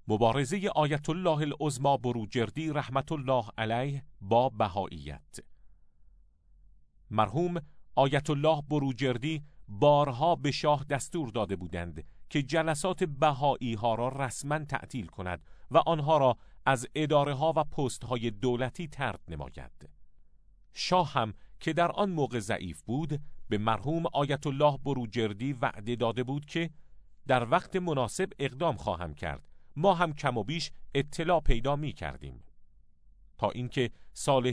مبارزه آیت الله العظمی بروجردی رحمت الله علیه با بهائیت. مرحوم آیت الله بروجردی بارها به شاه دستور داده بودند که جلسات بهایی ها را رسما تعطیل کند و آنها را از اداره ها و پست های دولتی طرد نماید. شاه هم که در آن موقع ضعیف بود، به مرحوم آیت الله بروجردی وعده داده بود که در وقت مناسب اقدام خواهم کرد. ما هم کم و بیش اطلاع پیدا می کردیم. تا اینکه سال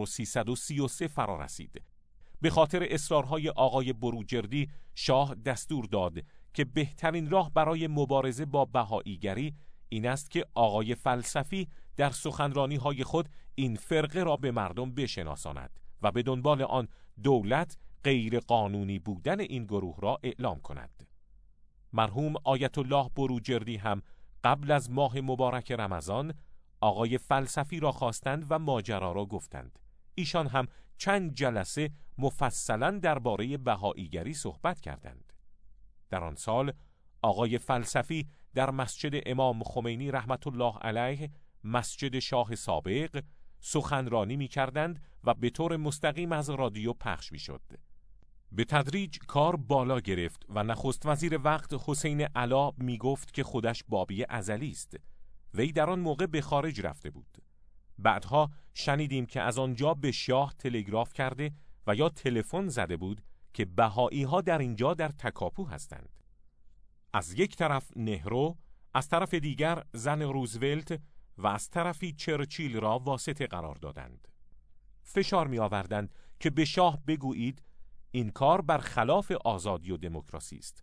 1333 فرا رسید. به خاطر اصرارهای آقای بروجردی شاه دستور داد که بهترین راه برای مبارزه با بهائیگری این است که آقای فلسفی در سخنرانی‌های خود این فرقه را به مردم بشناساند و به دنبال آن دولت غیر قانونی بودن این گروه را اعلام کند. مرحوم آیت الله بروجردی هم قبل از ماه مبارک رمضان آقای فلسفی را خواستند و ماجرا را گفتند. ایشان هم چند جلسه مفصلاً درباره بهائیگری صحبت کردند. در آن سال آقای فلسفی در مسجد امام خمینی رحمت الله علیه، مسجد شاه سابق، سخنرانی می کردند و به طور مستقیم از رادیو پخش می شد. به تدریج کار بالا گرفت و نخست وزیر وقت حسین علا می گفت که خودش بابی ازلی است. وی در آن موقع به خارج رفته بود. بعدها شنیدیم که از آنجا به شاه تلگراف کرده و یا تلفن زده بود که بهایی ها در اینجا در تکاپو هستند. از یک طرف نهرو، از طرف دیگر زن روزولت و از طرفی چرچیل را واسطه قرار دادند. فشار می آوردند که به شاه بگویید این کار برخلاف آزادی و دموکراسی است.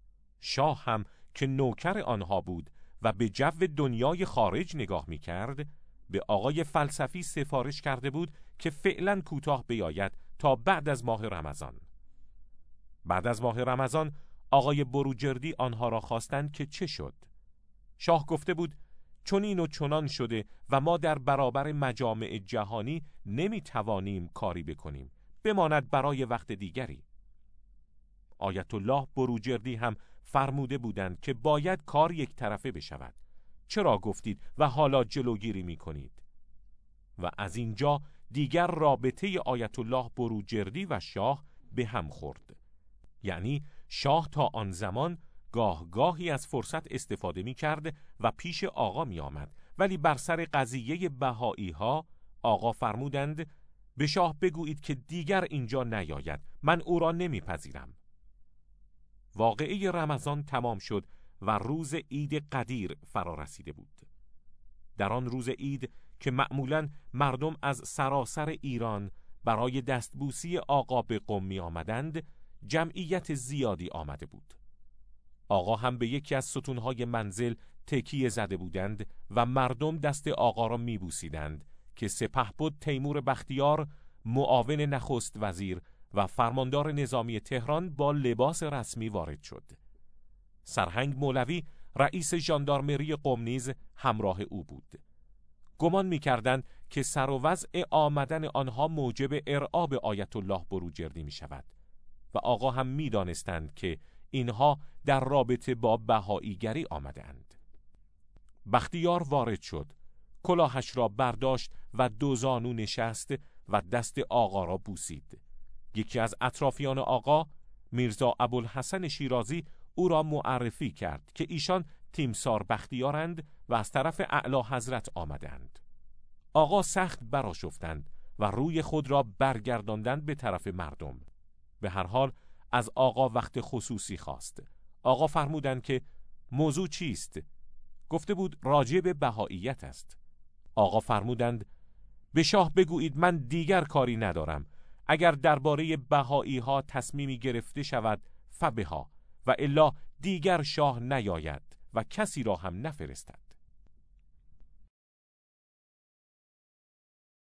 شاه هم که نوکر آنها بود و به جو دنیای خارج نگاه می کرد، به آقای فلسفی سفارش کرده بود که فعلا کوتاه بیاید تا بعد از ماه رمضان. بعد از ماه رمضان آقای بروجردی آنها را خواستند که چه شد. شاه گفته بود چون این و چنان شده و ما در برابر مجامع جهانی نمی توانیم کاری بکنیم، بماند برای وقت دیگری. آیت الله بروجردی هم فرموده بودند که باید کار یک طرفه بشود. چرا گفتید و حالا جلوگیری می کنید؟ و از اینجا دیگر رابطه آیت الله بروجردی و شاه به هم خورد. یعنی شاه تا آن زمان گاهی از فرصت استفاده می کرد و پیش آقا می آمد، ولی بر سر قضیه بهایی ها آقا فرمودند به شاه بگویید که دیگر اینجا نیاید، من او را نمی پذیرم. واقعه رمضان تمام شد و روز عید قدیر فرا رسیده بود. در آن روز عید که معمولاً مردم از سراسر ایران برای دستبوسی آقا به قم می آمدند، جمعیت زیادی آمده بود. آقا هم به یکی از ستونهای منزل تکیه زده بودند و مردم دست آقا را می بوسیدند که سپهبد تیمور بختیار، معاون نخست وزیر و فرماندار نظامی تهران با لباس رسمی وارد شد. سرهنگ مولوی رئیس ژاندارمری قم نیز همراه او بود. گمان می‌کردند که سر و وضع آمدن آنها موجب ارعاب آیت الله بروجردی می شود و آقا هم می‌دانستند که اینها در رابطه با بهائیگری آمدند. بختیار وارد شد، کلاهش را برداشت و دو زانو نشست و دست آقا را بوسید. یکی از اطرافیان آقا، میرزا ابوالحسن شیرازی، او را معرفی کرد که ایشان تیمسار بختیارند و از طرف اعلی حضرت آمدند. آقا سخت برآشفتند و روی خود را برگرداندند به طرف مردم. به هر حال از آقا وقت خصوصی خواست. آقا فرمودند که موضوع چیست؟ گفته بود راجع به بهائیت است. آقا فرمودند به شاه بگویید من دیگر کاری ندارم. اگر درباره بهایی ها تصمیمی گرفته شود فبها و الا دیگر شاه نیاید و کسی را هم نفرستد.